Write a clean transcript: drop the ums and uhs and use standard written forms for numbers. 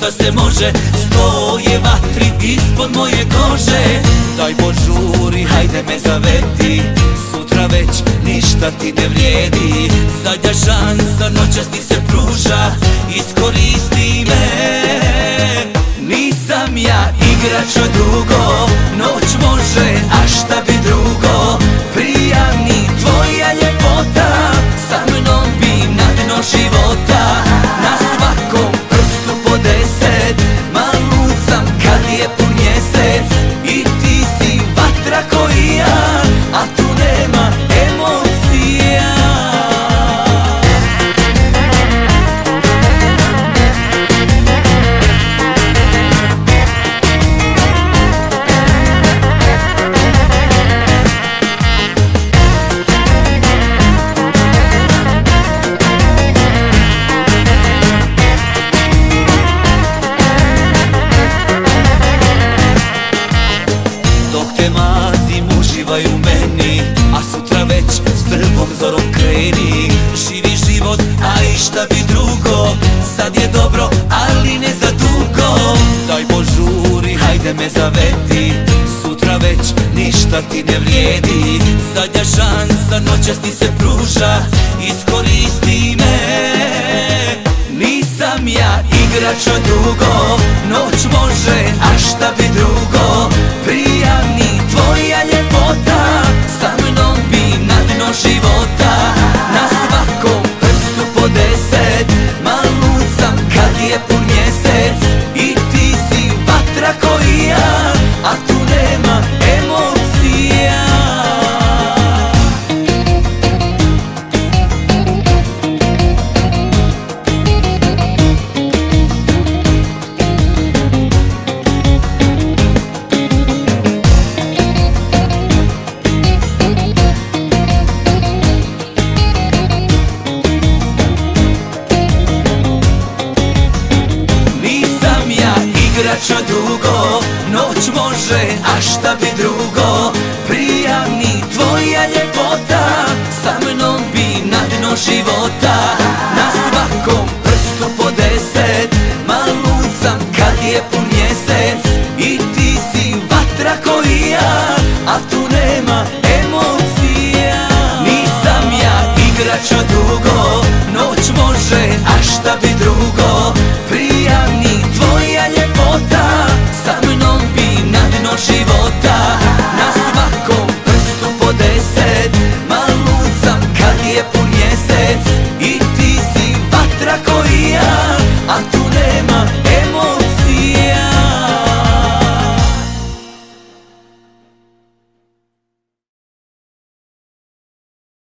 šta se može. Stoje vatri ispod moje kože. Daj požuri, hajde me zaveti, sutra već ništa ti ne vrijedi. Zadnja šansa, noćas ti se pruža, iskoristi me. Nisam ja igrač od drugo, noć može, a šta bi drugo. Prijavni tvoja ljepota, sa mnom bi na dno života. Na svakom prstu po 10, malud sam kad je pun mjesec. I ti si vatra ko i ja, a tu nema emocija. Dok te mazim, uživaj u meni, a sutra već s prvom zorom kreni. Živi život, a i šta bi drugo, sad je dobro, ali ne za dugo. Daj požuri, hajde me zaveti, sutra već ništa ti ne vrijedi. Zadnja šansa, noćas ti se pruža, iskoristi me. Nisam ja igrač od drugo, noć može, a šta bi drugo. Prijavni tvoja ljepota, sa mnom bi na dno života. Na svakom prstu po 10, malud sam kad je pun mjesec. I ti si vatra ko i ja, a tu nema emocija. Igrač od drugo, noć može, a šta bi drugo. Prijavni tvoja ljepota, sa mnom bi na dno života.